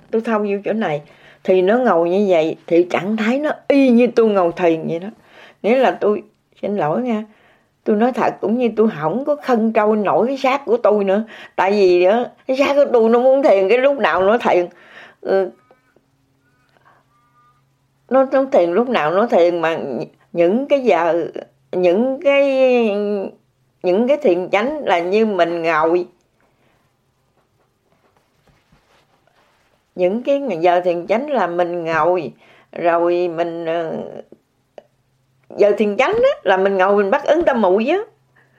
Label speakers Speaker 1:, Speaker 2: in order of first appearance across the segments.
Speaker 1: tôi thâu vô chỗ này, thì nó ngồi như vậy, thì trạng thái nó y như tôi ngồi thiền vậy đó. Nghĩa là tôi xin lỗi nha, tôi nói thật, cũng như tôi không có khân trôi nổi cái xác của tôi nữa. Tại vì đó, cái xác của tôi nó muốn thiền, cái lúc nào nó thiền. Nó thiền lúc nào nó thiền, mà những cái giờ, những cái thiền chánh là như mình ngồi. Những cái giờ thiền chánh là mình ngồi, rồi mình giờ thiền chánh á, là mình ngồi mình bắt ấn tâm muội á.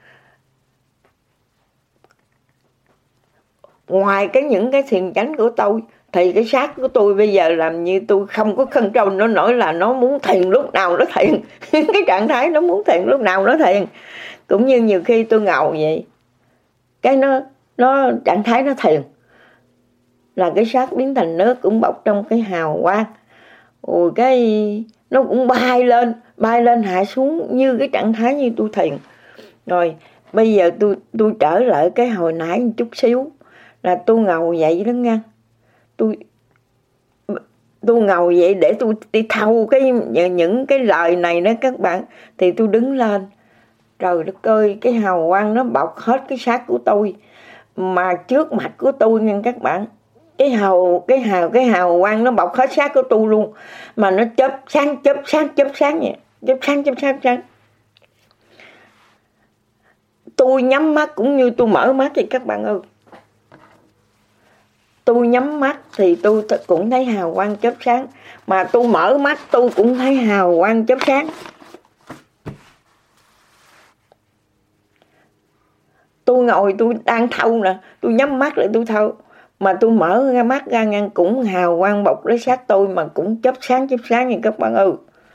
Speaker 1: Ngoài những cái thiền chánh của tôi, thì cái xác của tôi bây giờ làm như tôi không có control nó nổi, là nó muốn thiền lúc nào nó thiền. Cái trạng thái nó muốn thiền lúc nào nó thiền. Cũng như nhiều khi tôi ngồi vậy, cái nó trạng thái nó thiền, là cái xác biến thành nước, cũng bọc trong cái hào quang. Rồi cái nó cũng bay lên hạ xuống như cái trạng thái như tôi thiền. Rồi bây giờ tôi trở lại cái hồi nãy một chút xíu, là tôi ngồi vậy đó nha. Tôi ngồi vậy để tôi đi thâu những cái lời này đó các bạn. Thì tôi đứng lên, trời đất ơi, cái hào quang nó bọc hết cái xác của tôi, mà trước mặt của tôi nha các bạn. Cái hào quang nó bọc hết xác của tôi luôn, mà nó chớp sáng vậy, chớp sáng. Tôi nhắm mắt cũng như tôi mở mắt vậy các bạn ơi. Tôi nhắm mắt thì tôi cũng thấy hào quang chớp sáng, mà tôi mở mắt tôi cũng thấy hào quang chớp sáng. Tôi ngồi tôi đang thâu nè, tôi nhắm mắt lại tôi thâu, mà tôi mở ra mắt ra ngang cũng hào quang bọc lấy xác tôi, mà cũng chớp sáng như các bạn ơi.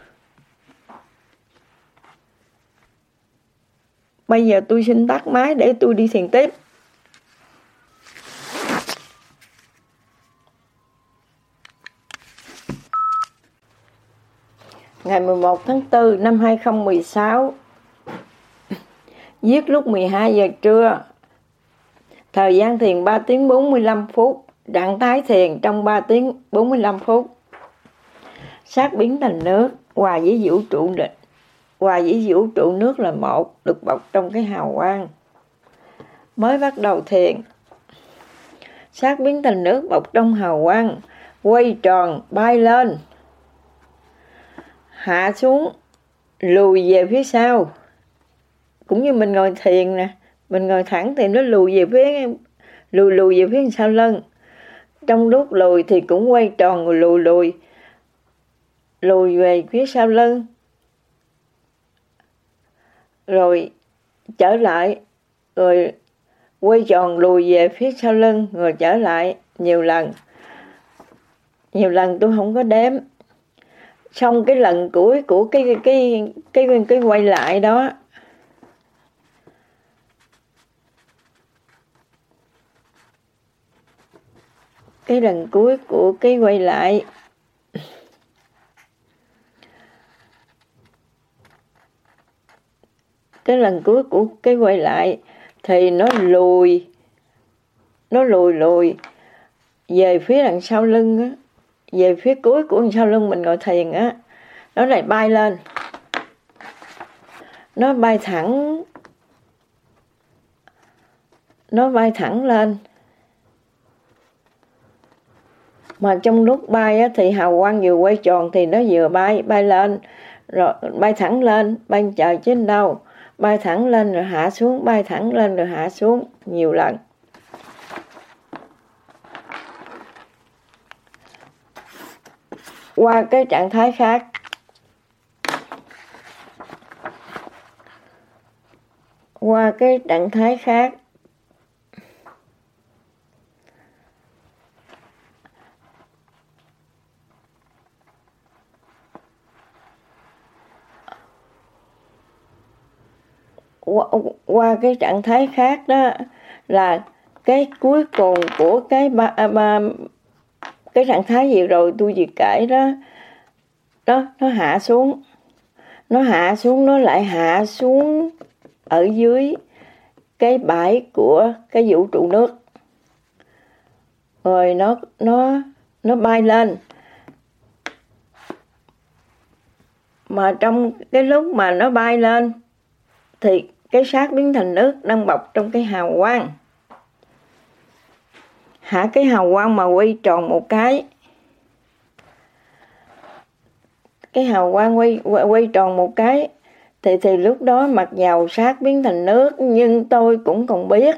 Speaker 1: Bây giờ tôi xin tắt máy để tôi đi thiền tiếp. Ngày 11 tháng 4 năm 2016, viết lúc 12 giờ trưa. Thời gian thiền 3 tiếng 45 phút, trạng thái thiền trong 3 tiếng 45 phút. Xác biến thành nước, hòa với vũ trụ nước là một, được bọc trong cái hào quang. Mới bắt đầu thiền, xác biến thành nước bọc trong hào quang, quay tròn, bay lên, hạ xuống, lùi về phía sau. Cũng như mình ngồi thiền nè, mình ngồi thẳng thì nó lùi về phía sau lưng. Trong lúc lùi thì cũng quay tròn rồi lùi về phía sau lưng, rồi trở lại, rồi quay tròn lùi về phía sau lưng, rồi trở lại nhiều lần tôi không có đếm. Xong cái lần cuối của cái quay lại đó, cái lần cuối của cái quay lại, cái lần cuối của cái quay lại thì nó lùi về phía đằng sau lưng á, về phía cuối của đằng sau lưng mình ngồi thiền á, nó lại bay lên, nó bay thẳng lên. Mà trong lúc bay á, thì hào quang vừa quay tròn thì nó vừa bay lên, rồi bay thẳng lên, bay trời trên đâu, bay thẳng lên rồi hạ xuống, bay thẳng lên rồi hạ xuống nhiều lần. Qua cái trạng thái khác, qua cái trạng thái khác đó, là cái cuối cùng của cái trạng thái gì rồi tôi vừa kể đó, nó hạ xuống, nó lại hạ xuống ở dưới cái bãi của cái vũ trụ nước, rồi nó nó bay lên. Mà trong cái lúc mà nó bay lên thì cái xác biến thành nước đang bọc trong cái hào quang. Hạ cái hào quang mà quay tròn một cái hào quang quay tròn một cái thì lúc đó mặc dầu xác biến thành nước, nhưng tôi cũng còn biết,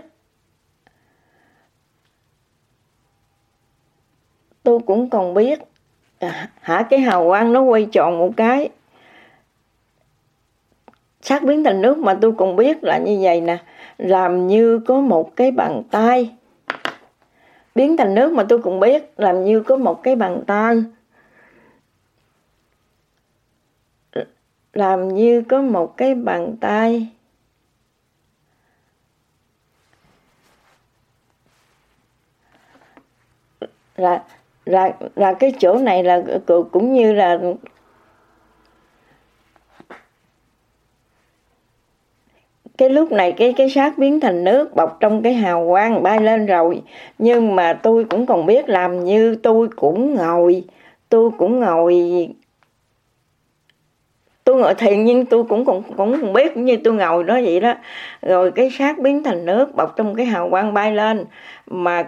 Speaker 1: hả, cái hào quang nó quay tròn một cái, xác biến thành nước mà tôi còn biết là như vậy nè, làm như có một cái bàn tay biến thành nước, mà tôi cũng biết làm như có một cái bàn tay, làm như có một cái bàn tay là cái chỗ này là cũng như là cái lúc này cái xác biến thành nước bọc trong cái hào quang bay lên rồi, nhưng mà tôi cũng còn biết làm như tôi ngồi thiền, nhưng tôi cũng biết cũng như tôi ngồi đó vậy đó. Rồi cái xác biến thành nước bọc trong cái hào quang bay lên, mà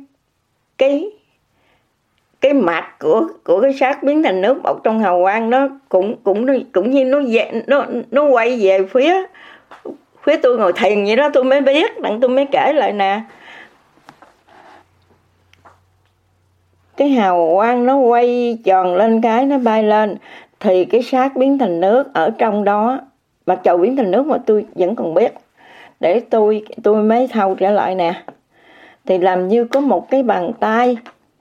Speaker 1: cái mặt của cái xác biến thành nước bọc trong hào quang đó cũng như nó quay về phía tôi ngồi thiền vậy đó. Tôi mới biết, đặng tôi mới kể lại nè. Cái hào quang nó quay tròn lên cái nó bay lên, thì cái xác biến thành nước ở trong đó, mặc dầu biến thành nước mà tôi vẫn còn biết, để tôi mới thâu trở lại nè. Thì làm như có một cái bàn tay,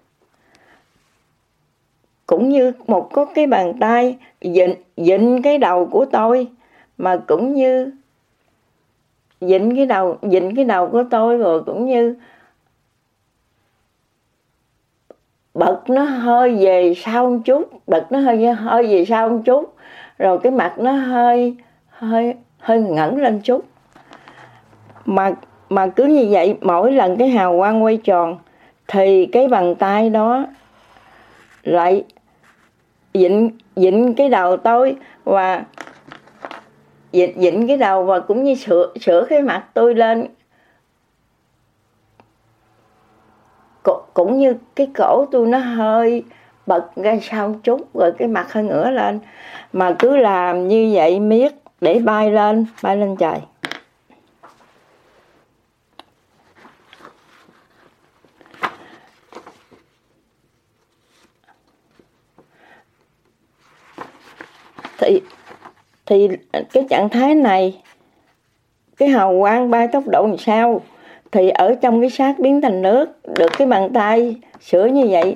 Speaker 1: cũng như có cái bàn tay vịn cái đầu của tôi, mà cũng như vịn cái đầu của tôi, rồi cũng như bật nó hơi về sau một chút, rồi cái mặt nó hơi ngẩng lên chút. Mà cứ như vậy, mỗi lần cái hào quang quay tròn thì cái bàn tay đó lại vịn cái đầu tôi, và vịn cái đầu, và cũng như sửa cái mặt tôi lên, cũng như cái cổ tôi nó hơi bật ra sau chút, rồi cái mặt hơi ngửa lên. Mà cứ làm như vậy miết để bay lên trời. Thì cái trạng thái này, cái hào quang bay tốc độ làm sao, thì ở trong cái xác biến thành nước được cái bàn tay sửa như vậy,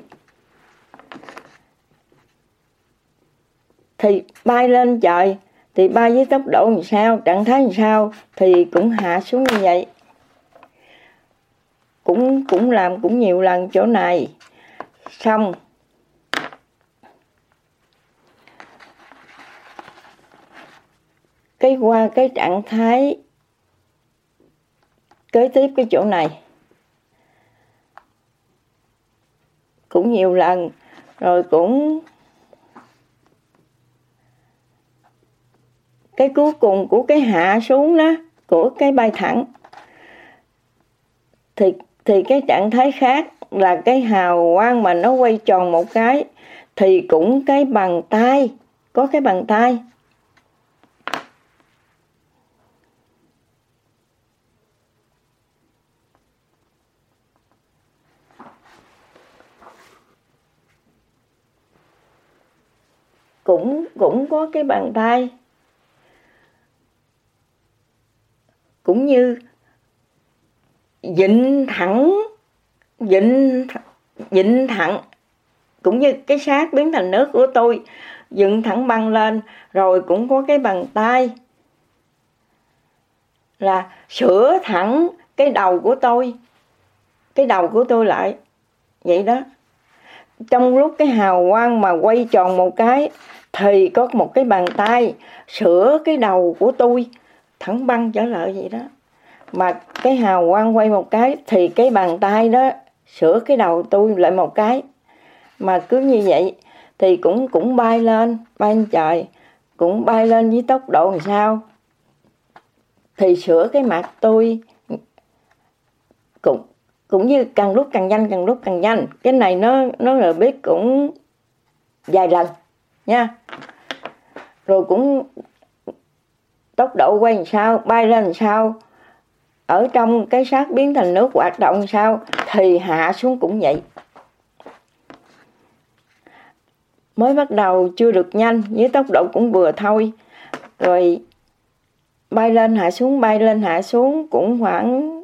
Speaker 1: thì bay lên trời, thì bay với tốc độ làm sao, trạng thái làm sao, thì cũng hạ xuống như vậy. Cũng làm cũng nhiều lần chỗ này. Xong qua cái trạng thái kế tiếp cái chỗ này cũng nhiều lần, rồi cũng cái cuối cùng của cái hạ xuống đó, của cái bay thẳng, thì cái trạng thái khác là cái hào quang mà nó quay tròn một cái, thì cũng cái bàn tay, có cái bàn tay. Cũng có cái bàn tay, cũng như vịn thẳng, cũng như cái xác biến thành nước của tôi dựng thẳng băng lên, rồi cũng có cái bàn tay là sửa thẳng cái đầu của tôi lại vậy đó. Trong lúc cái hào quang mà quay tròn một cái, thì có một cái bàn tay sửa cái đầu của tôi thẳng băng trở lại vậy đó. Mà cái hào quang quay một cái, thì cái bàn tay đó sửa cái đầu tôi lại một cái. Mà cứ như vậy thì cũng bay lên trời, cũng bay lên với tốc độ làm sao thì sửa cái mặt tôi cũng như càng lúc càng nhanh. Cái này nó là biết cũng vài lần nha. Rồi cũng tốc độ quay làm sao, bay lên làm sao, ở trong cái xác biến thành nước hoạt động làm sao thì hạ xuống cũng vậy. Mới bắt đầu chưa được nhanh, với tốc độ cũng vừa thôi. Rồi bay lên hạ xuống cũng khoảng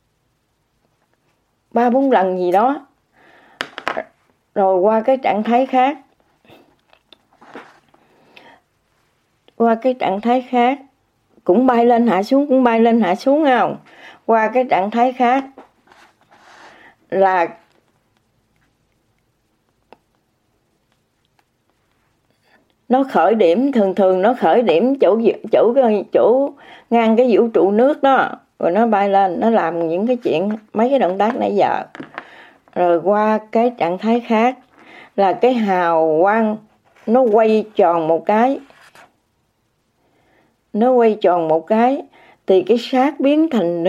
Speaker 1: 3-4 lần gì đó. Rồi qua cái trạng thái khác. Cũng bay lên hạ xuống không? Qua cái trạng thái khác là nó khởi điểm, thường nó khởi điểm chỗ ngang cái vũ trụ nước đó, rồi nó bay lên, nó làm những cái chuyện, mấy cái động tác nãy giờ. Rồi qua cái trạng thái khác là cái hào quang nó quay tròn một cái. Thì cái xác biến thành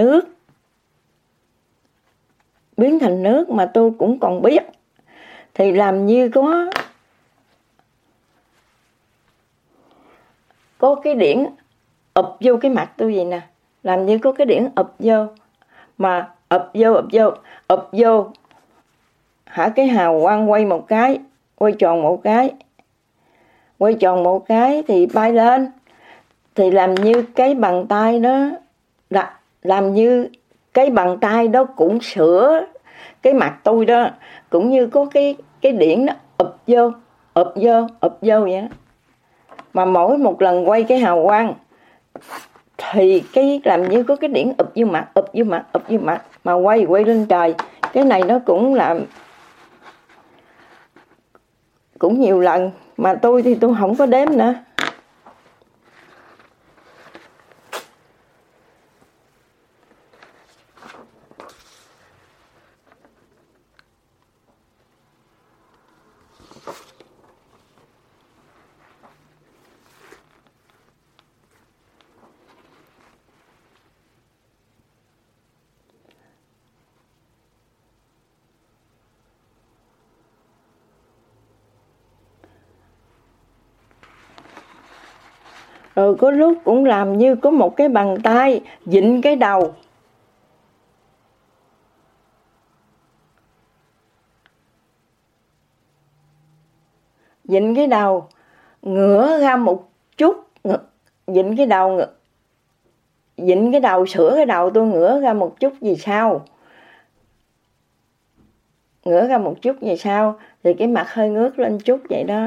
Speaker 1: nước mà tôi cũng còn biết. Thì làm như có cái điển ụp vô cái mặt tôi vậy nè. Làm như có cái điển ụp vô. Mà ụp vô. Cái hào quang quay một cái. Quay tròn một cái thì bay lên. Thì làm như cái bàn tay đó cũng sửa cái mặt tôi đó. Cũng như có cái điển nó ụp vô vậy đó. Mà mỗi một lần quay cái hào quang thì cái làm như có cái điển ụp vô mặt mà quay lên trời. Cái này nó cũng làm cũng nhiều lần, mà tôi thì tôi không có đếm nữa. Rồi có lúc cũng làm như có một cái bàn tay vịn cái đầu. Ngửa ra một chút, vịn cái đầu, sửa cái đầu tôi ngửa ra một chút gì sau. Thì cái mặt hơi ngước lên chút vậy đó.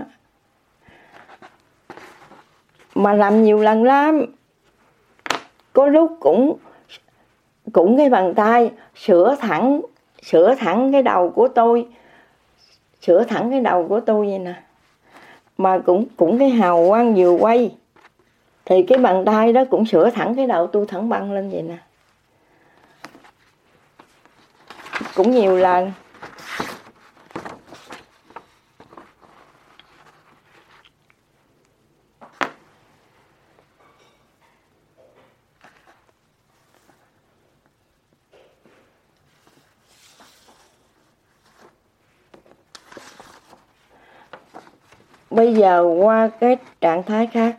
Speaker 1: Mà làm nhiều lần lắm. Có lúc cũng cái bàn tay sửa thẳng cái đầu của tôi. Vậy nè. Mà cũng cái hào quang vừa quay thì cái bàn tay đó cũng sửa thẳng cái đầu tôi thẳng băng lên vậy nè. Cũng nhiều lần. Bây giờ qua cái trạng thái khác.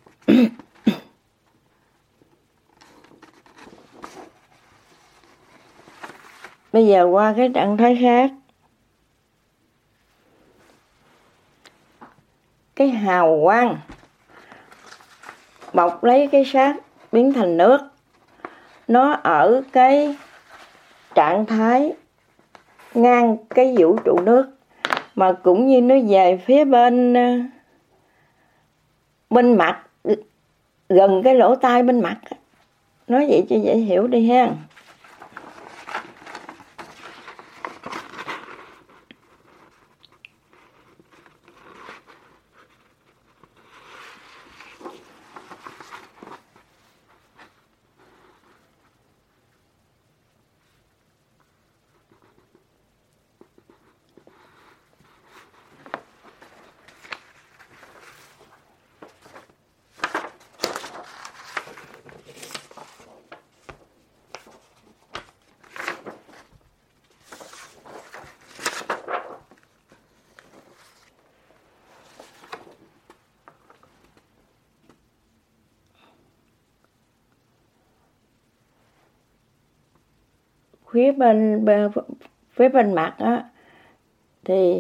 Speaker 1: Cái hào quang bọc lấy cái xác biến thành nước. Nó ở cái trạng thái ngang cái vũ trụ nước. Mà cũng như nó về phía bên mặt, gần cái lỗ tai bên mặt. Nói vậy cho dễ hiểu đi ha. phía bên mặt á thì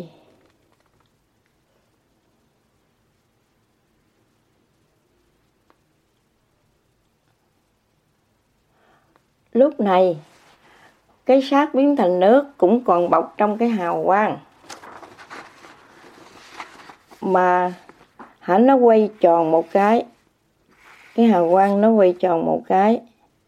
Speaker 1: lúc này cái xác biến thành nước cũng còn bọc trong cái hào quang, mà nó quay tròn một cái hào quang nó quay tròn một cái,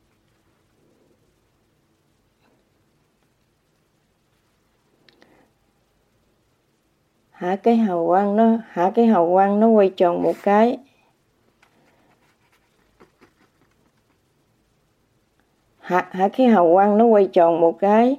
Speaker 1: cái hào quang nó quay tròn một cái, cái hào quang nó quay tròn một cái,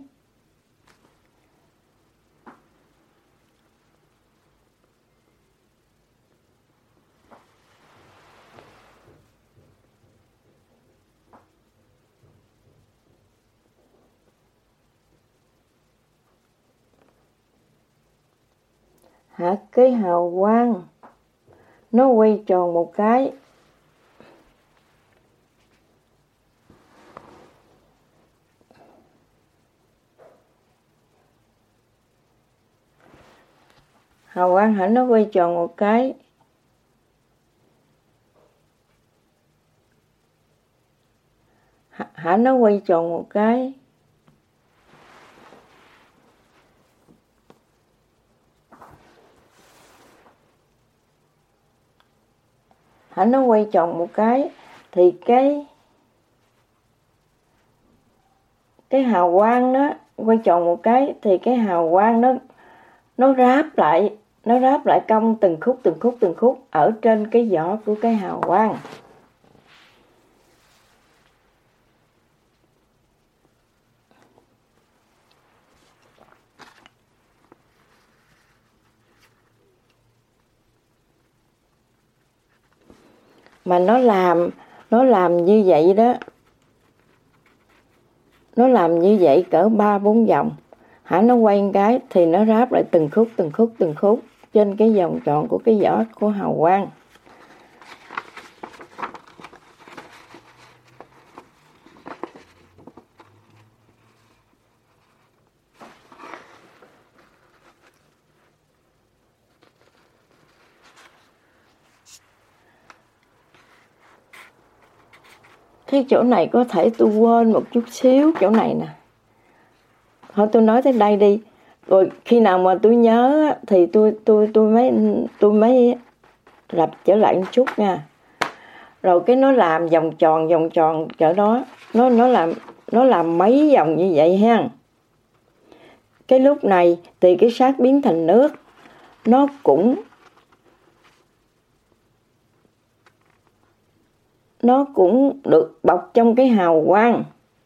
Speaker 1: cái hào quang nó quay tròn một cái, hào quang nó quay tròn một cái, nó quay tròn một cái, nó quay tròn một cái, thì cái hào quang đó quay tròn một cái, thì cái hào quang nó ráp lại cong từng khúc ở trên cái vỏ của cái hào quang. Mà nó làm như vậy đó, nó làm như vậy cỡ 3-4 vòng, nó quay một cái thì nó ráp lại từng khúc trên cái vòng tròn của cái vỏ của hào quang. Cái chỗ này có thể tôi quên một chút xíu chỗ này nè. Thôi tôi nói tới đây đi. Rồi khi nào mà tôi nhớ thì tôi mới lặp trở lại một chút nha. Rồi cái nó làm vòng tròn chỗ đó, nó làm mấy vòng như vậy ha. Cái lúc này thì cái xác biến thành nước nó cũng được bọc trong cái hào quang.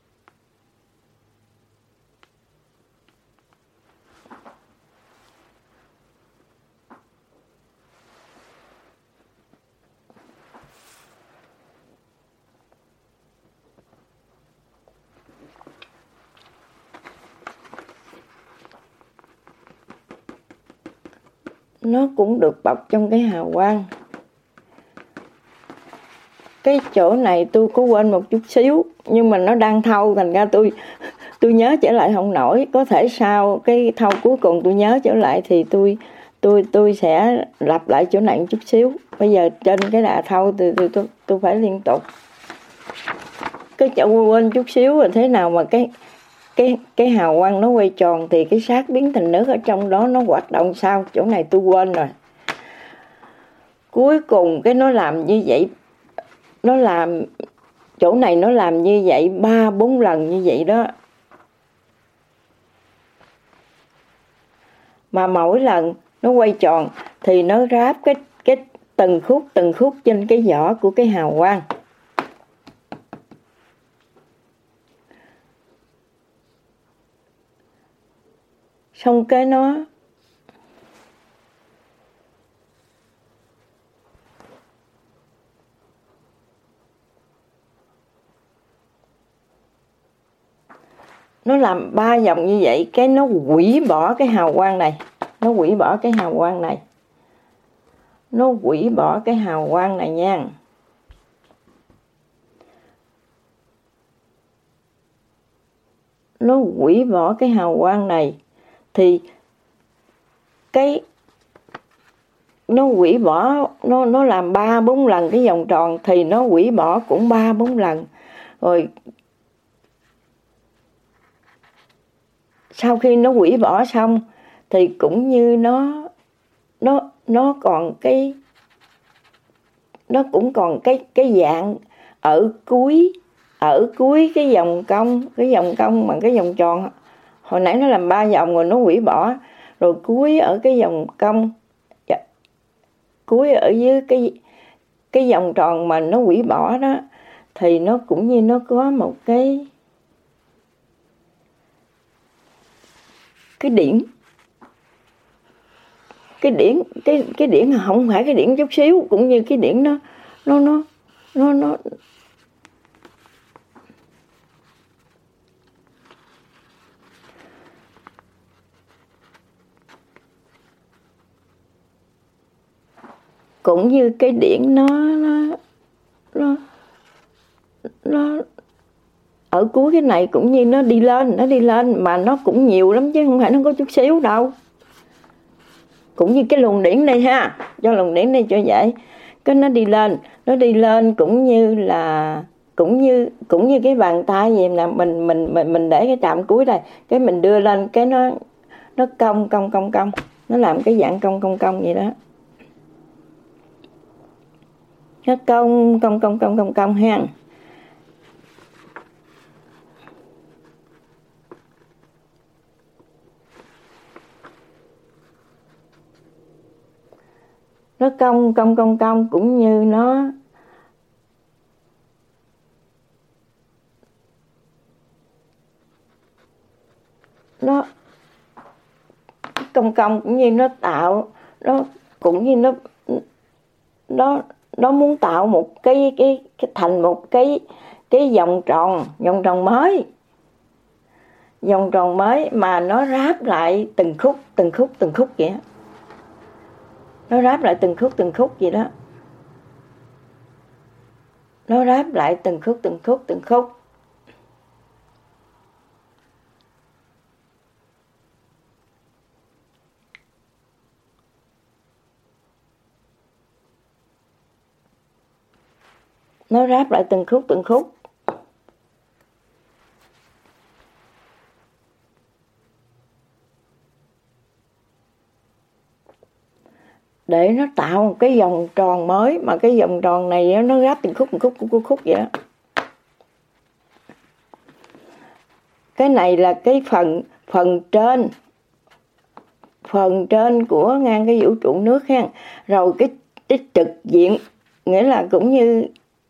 Speaker 1: Nó cũng được bọc trong cái hào quang. Cái chỗ này tôi có quên một chút xíu, nhưng mà nó đang thâu, thành ra tôi nhớ trở lại không nổi. Có thể sau cái thâu cuối cùng tôi nhớ trở lại thì tôi sẽ lặp lại chỗ này một chút xíu. Bây giờ trên cái đà thâu thì tôi phải liên tục. Cái chỗ quên chút xíu là thế nào mà cái hào quang nó quay tròn thì cái xác biến thành nước ở trong đó nó hoạt động sao? Chỗ này tôi quên rồi. Cuối cùng cái nó làm như vậy, chỗ này nó làm như vậy 3-4 lần như vậy đó. Mà mỗi lần nó quay tròn thì nó ráp cái từng khúc trên cái vỏ của cái hào quang. Xong cái nó làm 3 vòng như vậy, cái nó hủy bỏ cái hào quang này. Nó hủy bỏ cái hào quang này nha. nó hủy bỏ cái hào quang này, thì cái nó hủy bỏ, nó làm 3-4 lần cái vòng tròn, thì nó hủy bỏ cũng 3-4 lần. Rồi sau khi nó hủy bỏ xong thì cũng như nó còn cái, nó cũng còn cái dạng ở cuối cái vòng cong bằng cái vòng tròn. Hồi nãy nó làm 3 vòng rồi nó hủy bỏ, rồi cuối ở cái vòng cong, cuối ở dưới cái vòng tròn mà nó hủy bỏ đó, thì nó cũng như nó có một cái điển. Cái điển không phải cái điển chút xíu, cũng như cái điển nó cũng như cái điển nó ở cuối cái này cũng như nó đi lên mà nó cũng nhiều lắm chứ không phải nó có chút xíu đâu. Cũng như cái luồng điển này ha, cho luồng điển này cho vậy, cái nó đi lên cũng như là cũng như cái bàn tay vậy nè, mình để cái chạm cuối đây, cái mình đưa lên cái nó cong, nó làm cái dạng cong vậy đó. Nó cong ha. Nó cong cũng như nó cong cũng như nó tạo, nó cũng như nó muốn tạo một cái thành một cái vòng tròn mới mà nó ráp lại từng khúc vậy. Nó ráp lại từng khúc vậy đó. Nó ráp lại từng khúc. Nó ráp lại từng khúc. Để nó tạo một cái vòng tròn mới, mà cái vòng tròn này nó ráp từng khúc vậy đó. Cái này là cái phần trên của ngang cái vũ trụ nước ha. Rồi cái trực diện, nghĩa là cũng như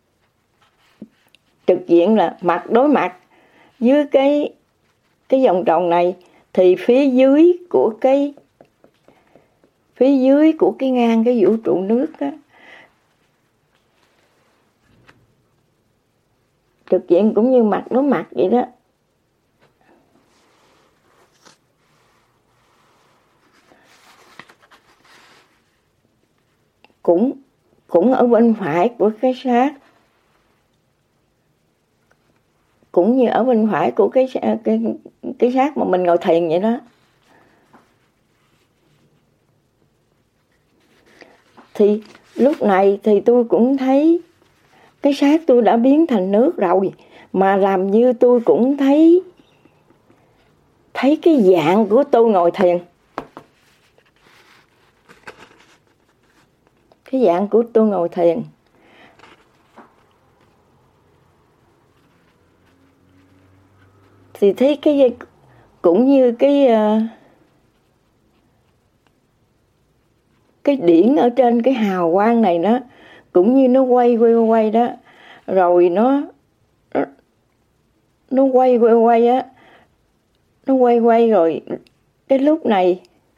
Speaker 1: trực diện là mặt đối mặt với cái vòng tròn này, thì phía dưới của cái ngang cái vũ trụ nước á, trực diện cũng như mặt đối mặt vậy đó. Cũng ở bên phải của cái xác, cũng như ở bên phải của cái xác mà mình ngồi thiền vậy đó. Thì lúc này thì tôi cũng thấy cái xác tôi đã biến thành nước rồi, mà làm như tôi cũng thấy cái dạng của tôi ngồi thiền. Cái dạng của tôi ngồi thiền. Thì thấy cái cũng như cái điển ở trên cái hào quang này đó, cũng như nó quay đó, rồi nó quay á, nó quay rồi cái lúc này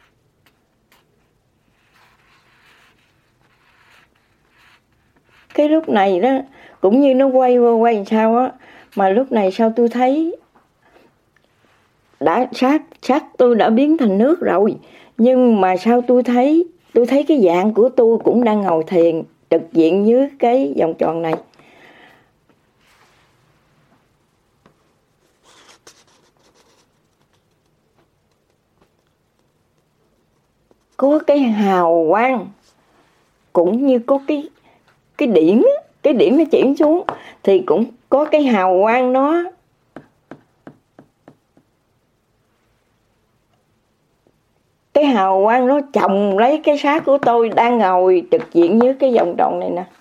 Speaker 1: đó cũng như nó quay sao á, mà lúc này sao tôi thấy đã xác tôi đã biến thành nước rồi, nhưng mà sao tôi thấy cái dạng của tôi cũng đang ngồi thiền trực diện dưới cái vòng tròn này. có cái hào quang, cũng như có cái điểm, cái điểm nó chuyển xuống thì cũng có cái hào quang nó chồng lấy cái xác của tôi đang ngồi trực diện dưới cái vòng tròn này nè.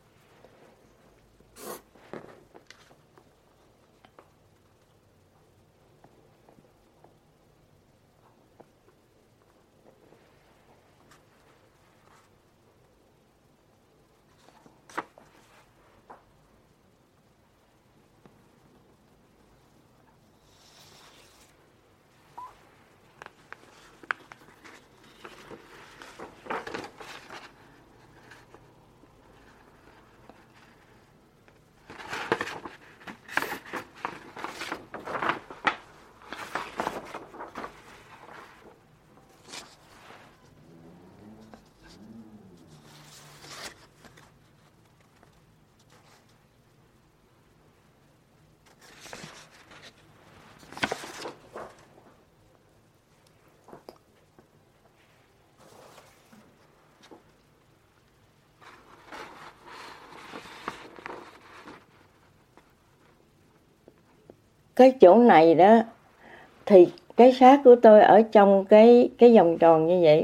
Speaker 1: Cái chỗ này đó thì cái xác của tôi ở trong cái vòng tròn như vậy.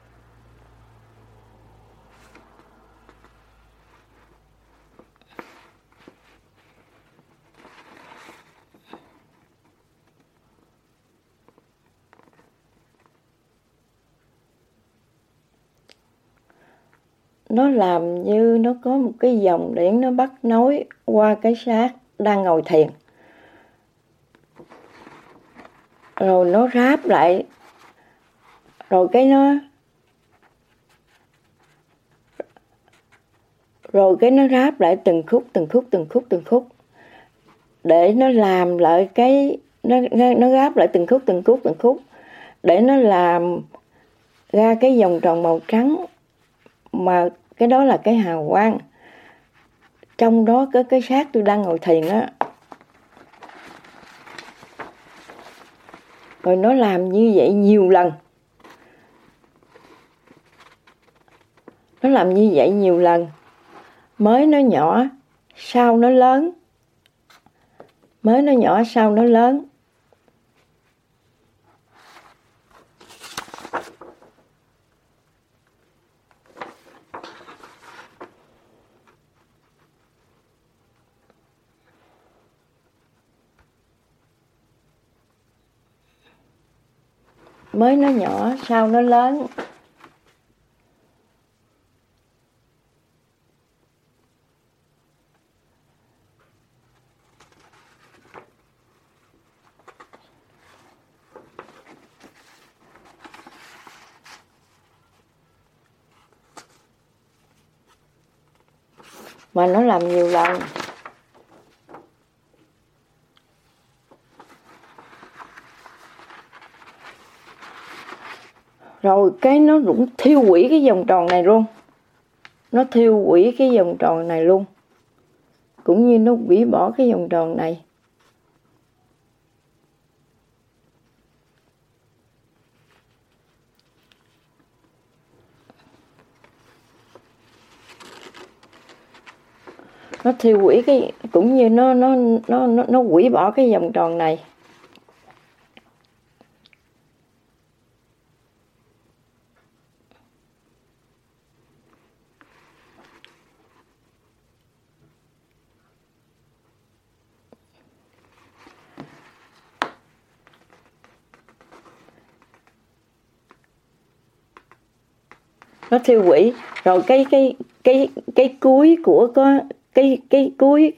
Speaker 1: Nó làm như nó có một cái dòng điện nó bắt nối qua cái xác đang ngồi thiền. Rồi nó ráp lại. Rồi cái nó ráp lại từng khúc. Để nó làm lại cái nó ráp lại từng khúc để nó làm ra cái vòng tròn màu trắng, mà cái đó là cái hào quang. Trong đó có cái xác tôi đang ngồi thiền á. Rồi nó làm như vậy nhiều lần. Nó làm như vậy nhiều lần. Mới nó nhỏ, sau nó lớn. Mới nó nhỏ, sau nó lớn. Mới nó nhỏ, sau nó lớn. Mà nó làm nhiều lần. Rồi cái nó cũng thiêu hủy cái vòng tròn này luôn. Nó thiêu hủy cái vòng tròn này luôn. Cũng như nó hủy bỏ cái vòng tròn này. Nó thiêu hủy cái, cũng như nó hủy bỏ cái vòng tròn này. Nó thiêu hủy. Rồi cái cuối của cái cuối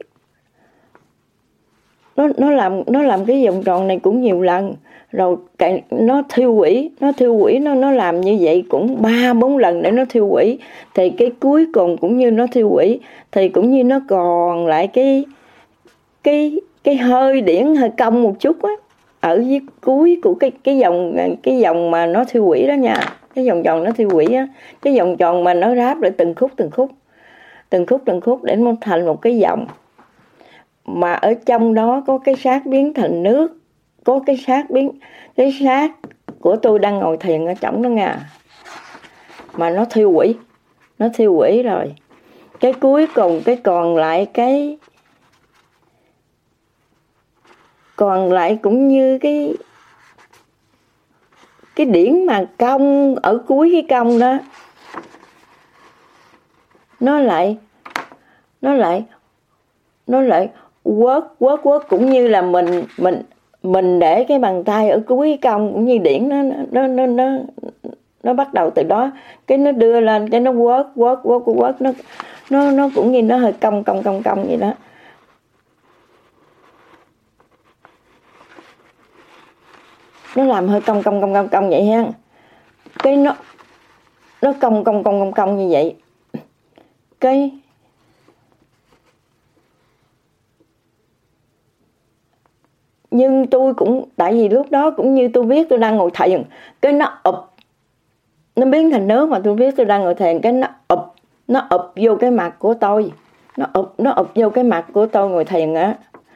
Speaker 1: nó làm cái vòng tròn này cũng nhiều lần. Rồi nó thiêu hủy nó làm như vậy cũng 3-4 lần để nó thiêu hủy. Thì cái cuối cùng cũng như nó thiêu hủy, thì cũng như nó còn lại cái hơi điển hơi cong một chút á, ở dưới cuối của cái vòng mà nó thiêu hủy đó nha. Cái vòng tròn nó thiêu hủy á, cái vòng tròn mà nó ráp lại từng khúc để nó thành một cái vòng. Mà ở trong đó có cái xác biến thành nước, có cái xác của tôi đang ngồi thiền ở trong đó nha. mà nó thiêu hủy rồi. Cái cuối cùng cái còn lại cũng như cái điển mà cong ở cuối cái cong đó, nó lại quất cũng như là mình để cái bàn tay ở cuối cái cong, cũng như điển nó bắt đầu từ đó, cái nó đưa lên, cái nó quất, nó cũng như nó hơi cong vậy đó. Nó làm hơi cong vậy ha. Cái nó cong như vậy. Cái nhưng tôi cũng, tại vì lúc đó cũng như tôi biết tôi đang ngồi thiền, cái nó biến thành nước, mà tôi biết tôi đang ngồi thiền, cái nó ụp vô cái mặt của tôi, nó ụp vô cái mặt của tôi ngồi thiền á.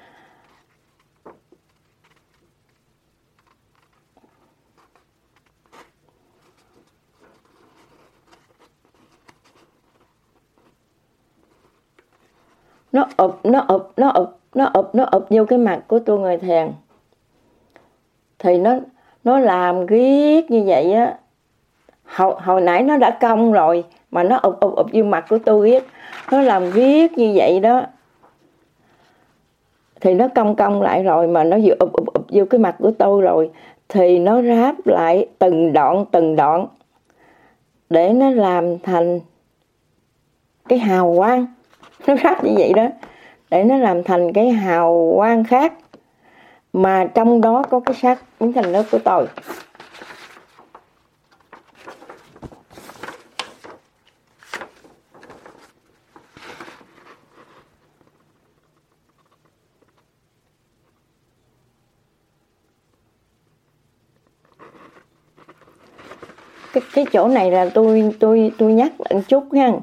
Speaker 1: Nó ụp vô cái mặt của tôi ngồi thiền. Thì nó làm riết như vậy á. Hồi nãy nó đã cong rồi mà nó ụp vô mặt của tôi riết. Nó làm riết như vậy đó. Thì nó cong lại rồi mà nó vừa ụp vô cái mặt của tôi rồi, thì nó ráp lại từng đoạn để nó làm thành cái hào quang. Nó ráp như vậy đó để nó làm thành cái hào quang khác, mà trong đó có cái xác biến thành nước của tôi. Cái chỗ này là tôi nhắc một chút ha,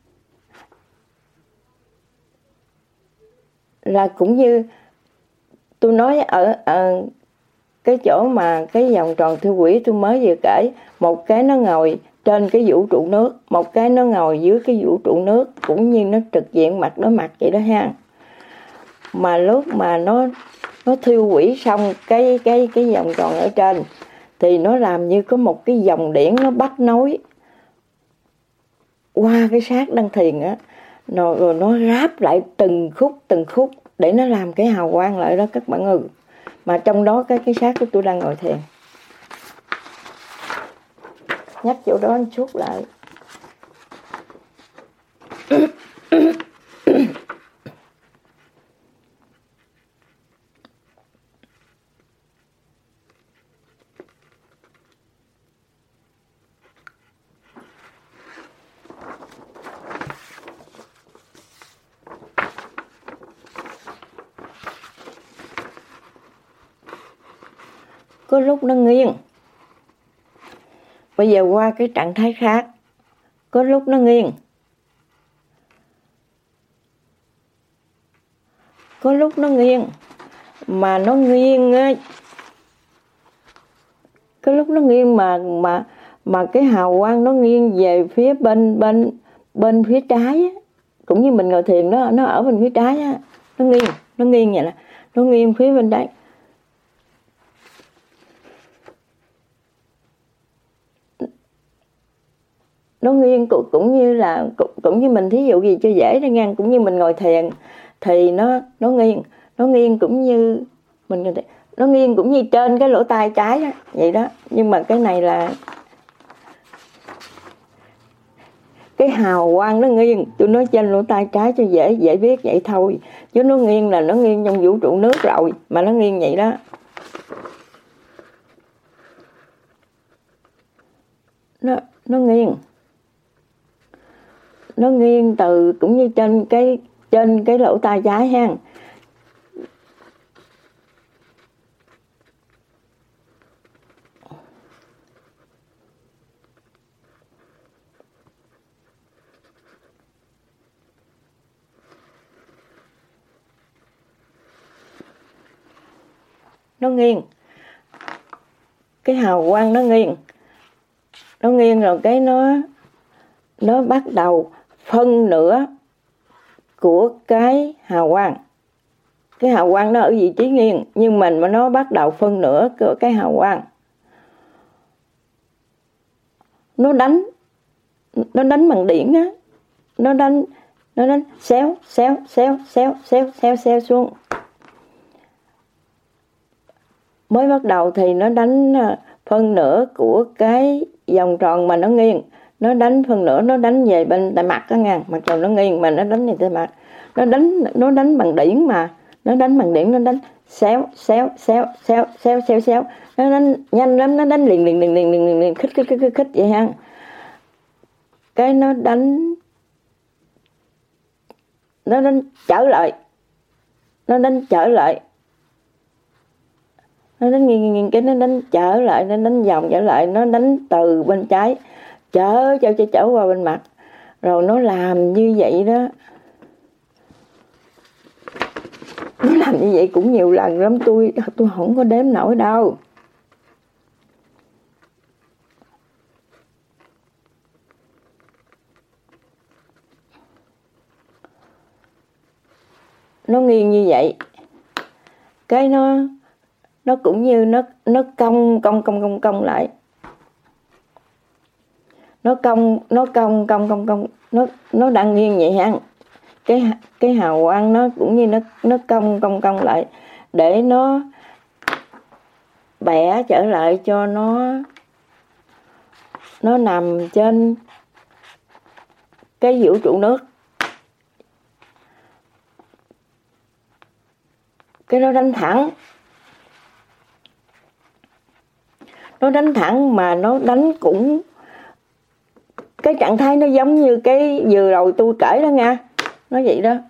Speaker 1: là cũng như tôi nói ở cái chỗ mà cái vòng tròn thiêu hủy tôi mới vừa kể, một cái nó ngồi trên cái vũ trụ nước, một cái nó ngồi dưới cái vũ trụ nước, cũng như nó trực diện mặt đối mặt vậy đó ha. Mà lúc mà nó thiêu hủy xong cái vòng tròn ở trên, thì nó làm như có một cái dòng điển nó bắt nối qua cái xác đang thiền á, rồi nó ráp lại từng khúc để nó làm cái hào quang lại đó các bạn ơi. Mà trong đó cái xác của tôi đang ngồi thiền. Nhắc chỗ đó một chút lại. Có lúc nó nghiêng. Bây giờ qua cái trạng thái khác. Có lúc nó nghiêng. Có lúc nó nghiêng. Mà nó nghiêng á. Có lúc nó nghiêng mà cái hào quang nó nghiêng về phía bên phía trái á. Cũng như mình ngồi thiền nó ở bên phía trái á. Nó nghiêng vậy nè. Nó nghiêng phía bên trái. Nó nghiêng cũng như mình thí dụ gì cho dễ đó nha, cũng như mình ngồi thiền thì nó nghiêng cũng như mình ngồi thiền, nó nghiêng cũng như trên cái lỗ tai trái đó, vậy đó. Nhưng mà cái này là cái hào quang nó nghiêng, tôi nói trên lỗ tai trái cho dễ biết vậy thôi, chứ nó nghiêng là nó nghiêng trong vũ trụ nước rồi, mà nó nghiêng vậy đó. Nó nghiêng từ cũng như trên cái lỗ tai trái ha. Nó nghiêng. Cái hào quang nó nghiêng rồi cái nó bắt đầu phân nửa của cái hào quang. Cái hào quang nó ở vị trí nghiêng, nhưng mà nó bắt đầu phân nửa của cái hào quang. Nó đánh bằng điển á, nó đánh xéo xuống. Mới bắt đầu thì nó đánh phân nửa của cái vòng tròn mà nó nghiêng, nó đánh phân nửa, nó đánh về bên tay mặt đó nha, mặt tròn nó nghiêng mà nó đánh về tay mặt. Nó đánh bằng điển mà, nó đánh bằng điển, nó đánh xéo. Nó đánh nhanh lắm, nó đánh liền khích vậy ha. Cái nó đánh trở lại. Nó đánh nghiêng, cái nó đánh trở lại, nó đánh vòng trở lại, nó đánh từ bên trái trở qua bên mặt. Rồi nó làm như vậy đó. Nó làm như vậy cũng nhiều lần lắm, tôi không có đếm nổi đâu. Nó nghiêng như vậy, cái nó cũng như nó cong lại. Nó đang nghiêng vậy ha. Cái hào quang nó cũng như nó cong lại để nó bẻ trở lại cho nó nằm trên cái vũ trụ nước. Cái nó đánh thẳng mà nó đánh cũng cái trạng thái nó giống như cái vừa rồi tôi kể đó nha, nó vậy đó.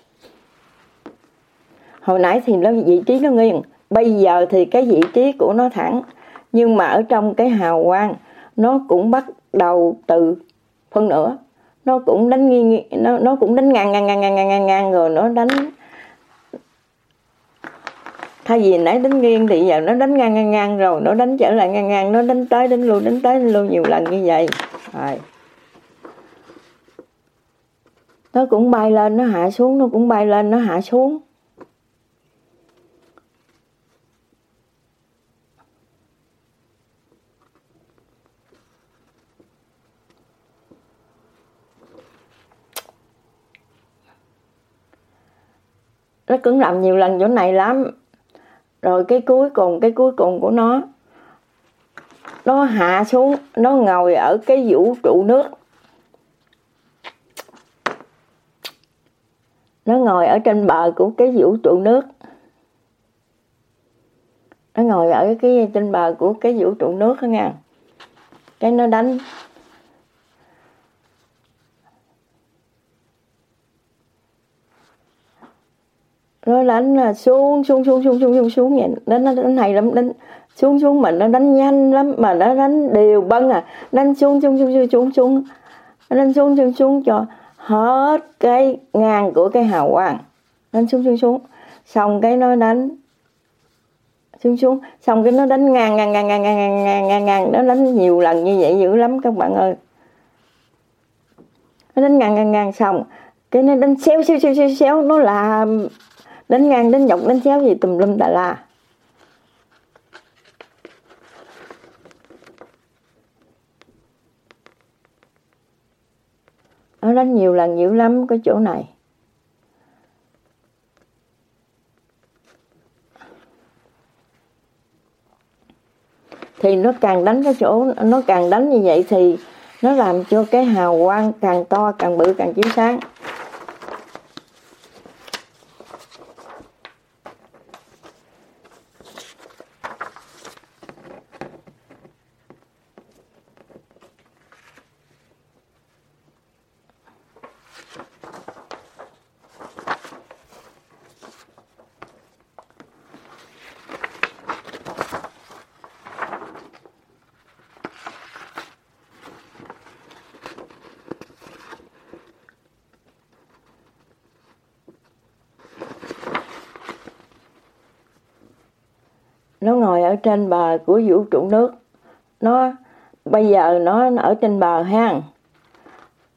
Speaker 1: Hồi nãy thì nó vị trí nó nghiêng, bây giờ thì cái vị trí của nó thẳng, nhưng mà ở trong cái hào quang nó cũng bắt đầu từ phân nửa, nó cũng đánh nghiêng, nó cũng đánh ngang rồi nó đánh. Thay vì nãy đánh nghiêng thì giờ nó đánh ngang rồi nó đánh trở lại ngang, nó đánh tới đánh lui nhiều lần như vậy. Rồi. Nó cũng bay lên nó hạ xuống, nó cũng bay lên nó hạ xuống. Nó cũng làm nhiều lần chỗ này lắm. Rồi cái cuối cùng của nó hạ xuống, nó ngồi ở cái vũ trụ nước. Nó ngồi ở trên bờ của cái vũ trụ nước. Nó ngồi ở trên bờ của cái vũ trụ nước đó nha. Cái nó đánh. Nó đánh là xuống vậy. Đánh hay lắm, đánh xuống mà nó đánh nhanh lắm, mà nó đánh đều bân à. Đánh xuống. Nó đánh xuống cho hết cái ngang của cái hào quang. Đánh xuống. Xong cái nó đánh xuống, xong cái nó đánh ngang. Nó đánh nhiều lần như vậy dữ lắm các bạn ơi. Nó đánh ngang xong cái nó đánh xéo, nó làm đánh ngang, đánh dọc, đánh xéo gì tùm lum tà la. Nó đánh nhiều lần dữ lắm cái chỗ này. Thì nó càng đánh cái chỗ, nó càng đánh như vậy thì nó làm cho cái hào quang càng to, càng bự, càng chiếu sáng. Nó ngồi ở trên bờ của vũ trụ nước. Nó bây giờ nó ở trên bờ ha.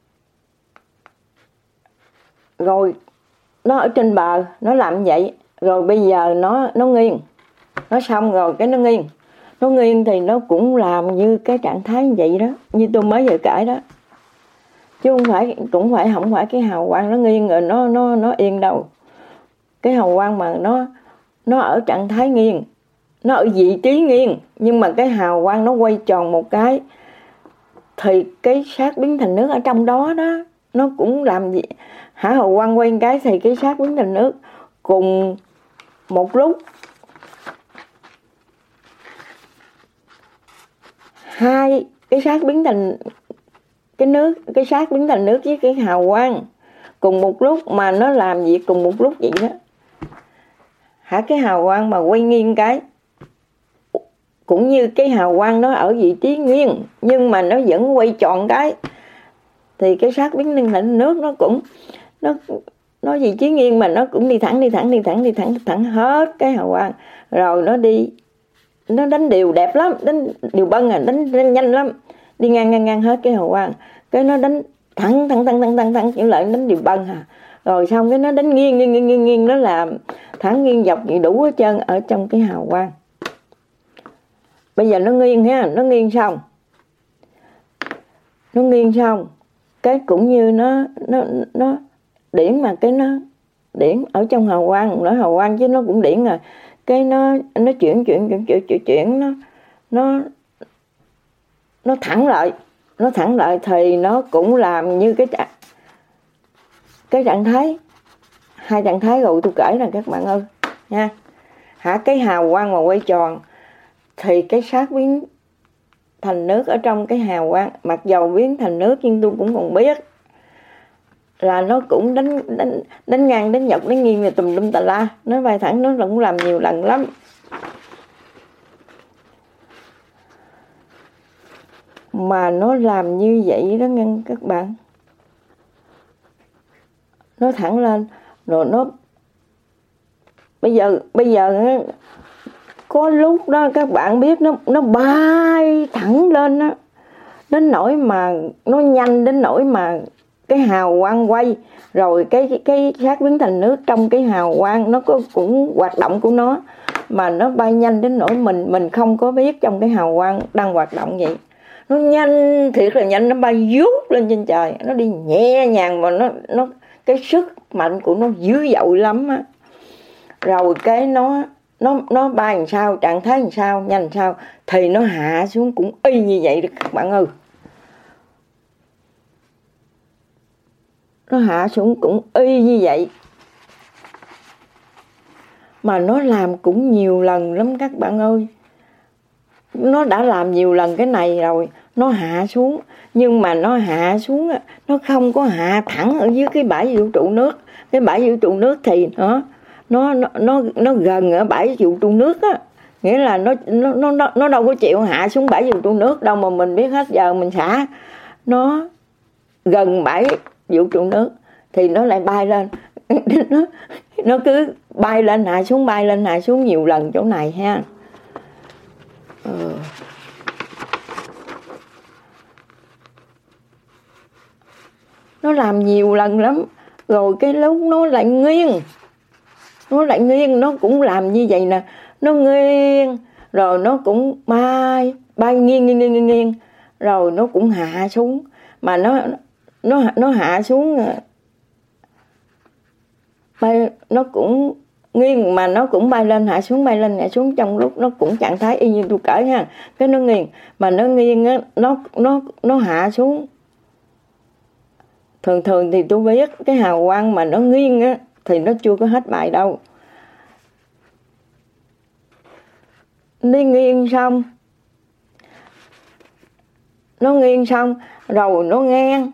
Speaker 1: rồi nó ở trên bờ nó làm vậy, rồi bây giờ nó nghiêng, nó xong rồi cái nó nghiêng thì nó cũng làm như cái trạng thái như vậy đó, như tôi mới vừa kể đó, chứ không phải cái hào quang nó nghiêng rồi nó yên đâu. Cái hào quang mà nó ở trạng thái nghiêng, nó ở vị trí nghiêng, nhưng mà cái hào quang nó quay tròn một cái thì cái sát biến thành nước ở trong đó đó nó cũng làm gì hào quang quay một cái thì cái sát biến thành nước cùng một lúc. Hai cái sát biến thành cái sát biến thành nước với cái hào quang cùng một lúc mà nó làm việc cùng một lúc vậy đó. Cái hào quang mà quay nghiêng cái cũng như cái hào quang nó ở vị trí nghiêng nhưng mà nó vẫn quay tròn cái thì cái sát biến thành nước nó vị trí nghiêng mà nó cũng đi thẳng hết cái hào quang, rồi nó đánh đều đẹp lắm, đánh đều bân đánh nhanh lắm, đi ngang hết cái hào quang, cái nó đánh thẳng kiểu lại đánh đều bân rồi xong cái nó đánh nghiêng nó làm thẳng nghiêng dọc gì đủ hết trơn ở trong cái hào quang. Bây giờ nó nghiêng xong cái cũng như nó điển, mà cái nó điển ở trong hào quang chứ nó cũng điển rồi, cái nó chuyển nó thẳng lại thì nó cũng làm như cái trạng thái, hai trạng thái rồi tôi kể là các bạn ơi nha. Cái hào quang mà quay tròn thì cái sát biến thành nước ở trong cái hào quang, mặc dầu biến thành nước nhưng tôi cũng còn biết là nó cũng đánh ngang đánh dọc đánh nghiêng rồi tùm lum tà la, nó bay thẳng, nó cũng làm nhiều lần lắm. Mà nó làm như vậy đó nghe các bạn, nó thẳng lên rồi nó bây giờ có lúc đó các bạn biết nó bay thẳng lên đó, đến nỗi mà nó nhanh đến nỗi mà cái hào quang quay rồi cái sát biến thành nước trong cái hào quang nó có cũng hoạt động của nó, mà nó bay nhanh đến nỗi mình không có biết trong cái hào quang đang hoạt động vậy. Nó nhanh thiệt là nhanh, nó bay vút lên trên trời, nó đi nhẹ nhàng mà nó cái sức mạnh của nó dữ dội lắm á. Rồi cái nó bay làm sao, trạng thái làm sao, nhanh làm sao thì nó hạ xuống cũng y như vậy đó các bạn ơi. Nó hạ xuống cũng y như vậy. Mà nó làm cũng nhiều lần lắm các bạn ơi. Nó đã làm nhiều lần cái này rồi, nó hạ xuống, nhưng mà nó hạ xuống nó không có hạ thẳng ở dưới cái bãi vũ trụ nước. Cái bãi vũ trụ nước thì nó gần ở bãi vũ trụ nước á, nghĩa là nó đâu có chịu hạ xuống bãi vũ trụ nước đâu mà mình biết hết giờ mình xả. Nó gần bãi vũ trụ nước thì nó lại bay lên. Nó cứ bay lên hạ xuống nhiều lần chỗ này ha. Nó làm nhiều lần lắm. Rồi cái lúc nó lại nghiêng, nó cũng làm như vậy nè. Nó nghiêng rồi nó cũng bay nghiêng rồi nó cũng hạ xuống. Mà nó hạ xuống bay, nó cũng nghiêng mà nó cũng bay lên hạ xuống trong lúc nó cũng trạng thái y như tôi kể ha. Cái nó nghiêng mà nó nghiêng á, nó hạ xuống. Thường thì tôi biết cái hào quang mà nó nghiêng á thì nó chưa có hết bài đâu. Nó nghiêng xong rồi nó ngang.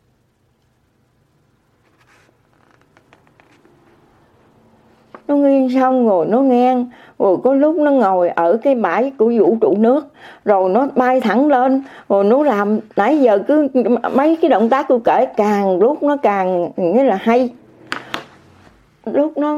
Speaker 1: Nó nghiêng xong rồi nó ngang. Rồi có lúc nó ngồi ở cái bãi của vũ trụ nước. Rồi nó bay thẳng lên. Rồi nó làm nãy giờ cứ mấy cái động tác tôi kể càng lúc nó càng nghĩa là hay. Lúc nó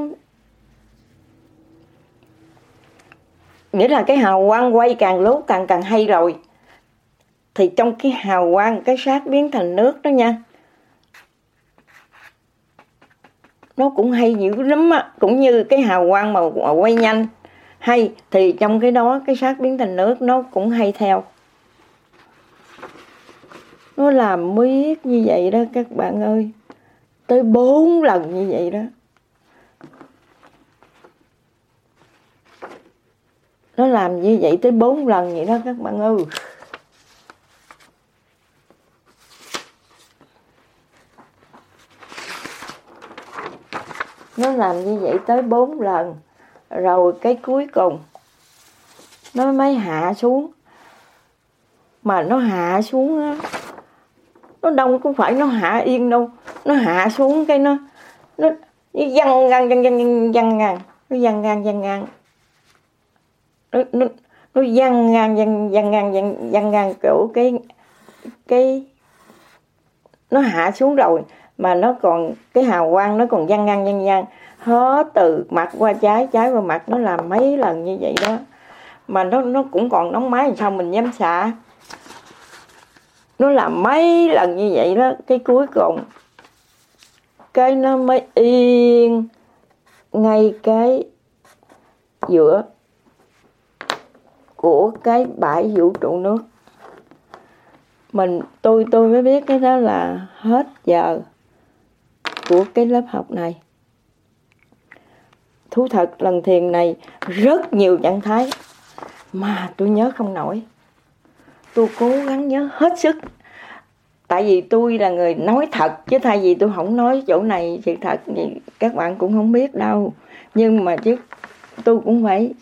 Speaker 1: nghĩa là cái hào quang quay càng lúc càng hay rồi. Thì trong cái hào quang cái sát biến thành nước đó nha, nó cũng hay dữ lắm á, cũng như cái hào quang mà quay nhanh hay, thì trong cái đó cái xác biến thành nước nó cũng hay theo. Nó làm miết như vậy đó các bạn ơi, tới 4 lần như vậy đó. Nó làm như vậy tới 4 lần vậy đó các bạn ơi. Nó làm như vậy tới 4 lần. Rồi cái cuối cùng nó mới hạ xuống. Mà nó hạ xuống á, nó đâu có phải nó hạ yên đâu. Nó hạ xuống cái nó văng ngang nó văng ngang nó văng ngang kiểu cái nó hạ xuống rồi mà nó còn cái hào quang nó còn văng ngang hết từ mặt qua trái qua mặt. Nó làm mấy lần như vậy đó mà nó cũng còn nóng máy, sao mình dám xả. Nó làm mấy lần như vậy đó, cái cuối cùng cái nó mới yên ngay cái giữa của cái bãi vũ trụ nước. Tôi mới biết cái đó là hết giờ của cái lớp học này. Thú thật lần thiền này rất nhiều trạng thái mà tôi nhớ không nổi. Tôi cố gắng nhớ hết sức. Tại vì tôi là người nói thật, chứ thay vì tôi không nói chỗ này sự thật thì các bạn cũng không biết đâu. Nhưng mà chứ tôi cũng phải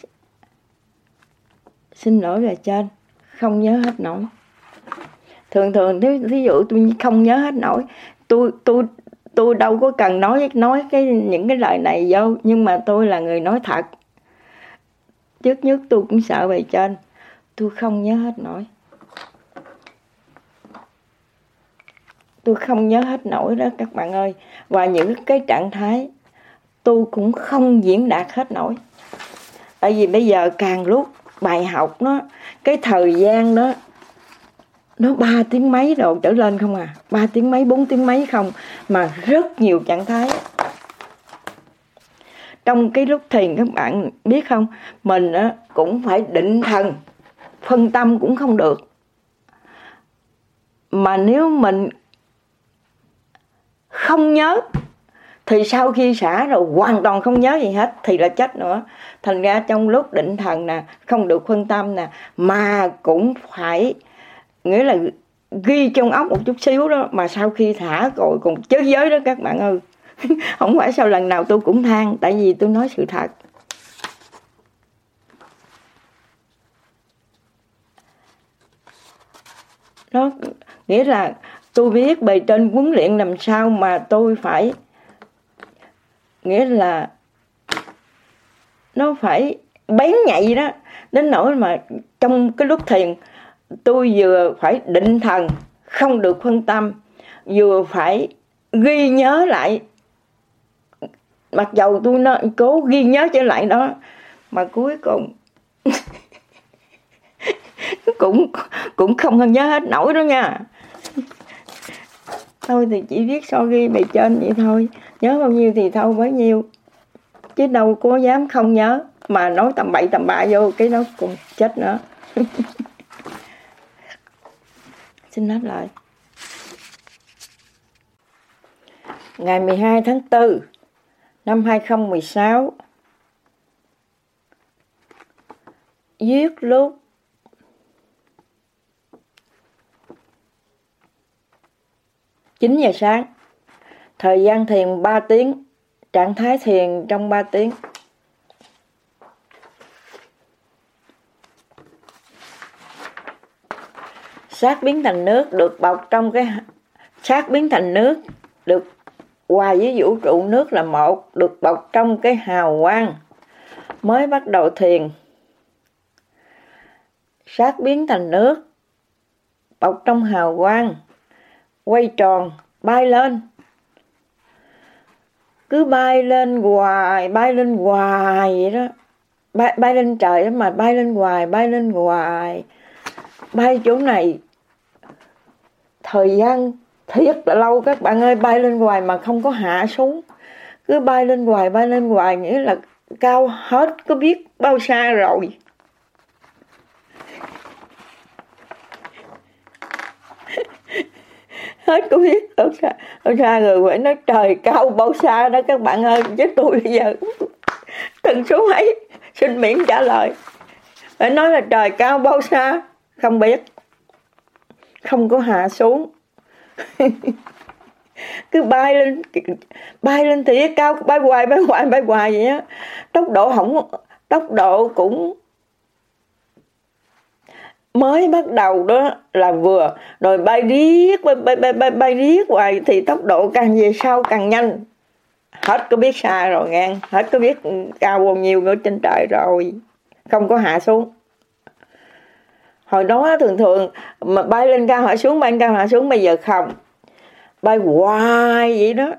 Speaker 1: xin lỗi về trên, không nhớ hết nổi. Thường thí dụ tôi không nhớ hết nổi, tôi đâu có cần nói những cái lời này vô, nhưng mà tôi là người nói thật. Trước nhất tôi cũng sợ bề trên, tôi không nhớ hết nổi. Tôi không nhớ hết nổi đó các bạn ơi. Và những cái trạng thái tôi cũng không diễn đạt hết nổi. Tại vì bây giờ càng lúc bài học nó, cái thời gian đó nó 3 tiếng mấy rồi trở lên không à, 3 tiếng mấy 4 tiếng mấy không, mà rất nhiều trạng thái. Trong cái lúc thiền các bạn biết không, mình cũng phải định thần, phân tâm cũng không được. Mà nếu mình không nhớ thì sau khi xả rồi hoàn toàn không nhớ gì hết thì là chết nữa. Thành ra trong lúc định thần nè, không được phân tâm nè, mà cũng phải, nghĩa là ghi trong óc một chút xíu đó, mà sau khi thả rồi còn chới giới đó các bạn ơi. Không phải sau lần nào tôi cũng than, tại vì tôi nói sự thật. Đó nghĩa là tôi biết bề trên huấn luyện làm sao mà tôi phải, nghĩa là nó phải bén nhạy đó, đến nỗi mà trong cái lúc thiền tôi vừa phải định thần, không được phân tâm, vừa phải ghi nhớ lại. Mặc dầu tôi cố ghi nhớ trở lại đó, mà cuối cùng cũng không nhớ hết nổi đó nha. Thôi thì chỉ biết so ghi bề trên vậy thôi, nhớ bao nhiêu thì thôi bấy nhiêu, chứ đâu có dám không nhớ mà nói tầm bậy tầm bạ vô cái nó cũng chết nữa. Xin hết lời. Ngày 12 tháng 4 năm 2016, viết lúc 9 giờ sáng. Thời gian thiền 3 tiếng, trạng thái thiền trong 3 tiếng. Xác biến thành nước được bọc trong cái xác biến thành nước được hòa với vũ trụ nước là một, được bọc trong cái hào quang. Mới bắt đầu thiền, xác biến thành nước bọc trong hào quang, quay tròn, bay lên. Cứ bay lên hoài vậy đó. Bay lên trời đó, mà bay lên hoài. Bay chỗ này thời gian thiệt là lâu các bạn ơi, bay lên hoài mà không có hạ xuống. cứ bay lên hoài, nghĩa là cao hết có biết bao xa rồi. Hết có biết bao xa rồi, phải nói trời cao bao xa đó các bạn ơi. Chứ tôi bây giờ tần số mấy xin miễn trả lời, phải nói là trời cao bao xa không biết, không có hạ xuống. Cứ bay lên thì cao, bay hoài vậy á. Tốc độ cũng mới bắt đầu đó là vừa, rồi bay riết hoài thì tốc độ càng về sau càng nhanh. Hết có biết xa rồi nghe, hết có biết cao bao nhiêu ở trên trời rồi, không có hạ xuống. Hồi đó thường mà bay lên cao hạ xuống, bây giờ không, bay hoài vậy đó.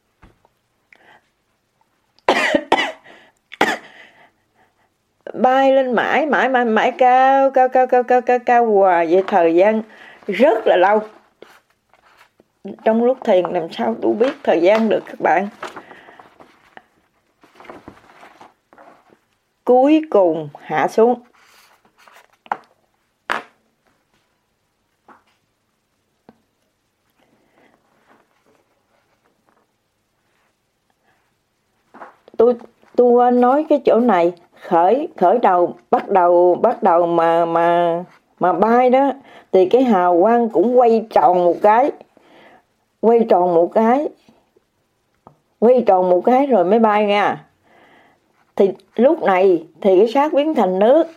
Speaker 1: Bay lên mãi cao hoài vậy, thời gian rất là lâu. Trong lúc thiền làm sao tôi biết thời gian được các bạn. Cuối cùng hạ xuống. Tôi nói cái chỗ này, khởi đầu bắt đầu mà bay đó thì cái hào quang cũng quay tròn một cái rồi mới bay nha. Thì lúc này thì cái xác biến thành nước,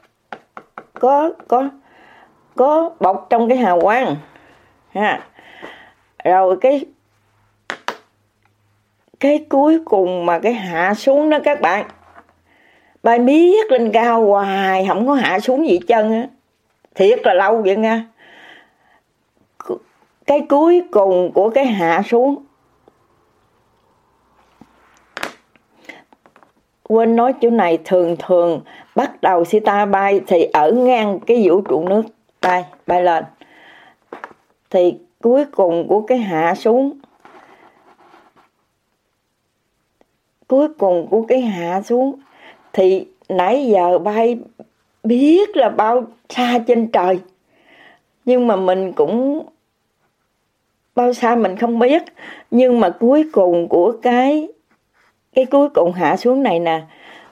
Speaker 1: có bọc trong cái hào quang ha. Rồi cái cuối cùng mà cái hạ xuống đó các bạn, bay miết lên cao hoài không có hạ xuống gì chân á, thiệt là lâu vậy nha. Cái cuối cùng của cái hạ xuống, quên nói chỗ này, thường bắt đầu Sita bay thì ở ngang cái vũ trụ nước, bay lên thì cuối cùng của cái hạ xuống, thì nãy giờ bay biết là bao xa trên trời, nhưng mà mình cũng bao xa mình không biết. Nhưng mà cuối cùng của cái cuối cùng hạ xuống này nè,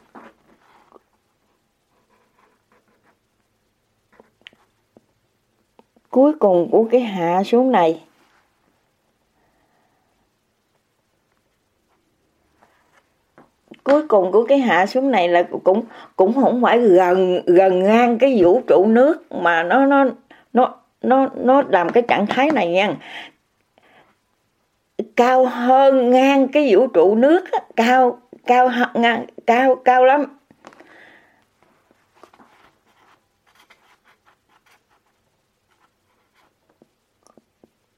Speaker 1: cuối cùng của cái hạ xuống này là cũng không phải gần ngang cái vũ trụ nước, mà nó làm cái trạng thái này nha, cao hơn ngang cái vũ trụ nước, cao lắm.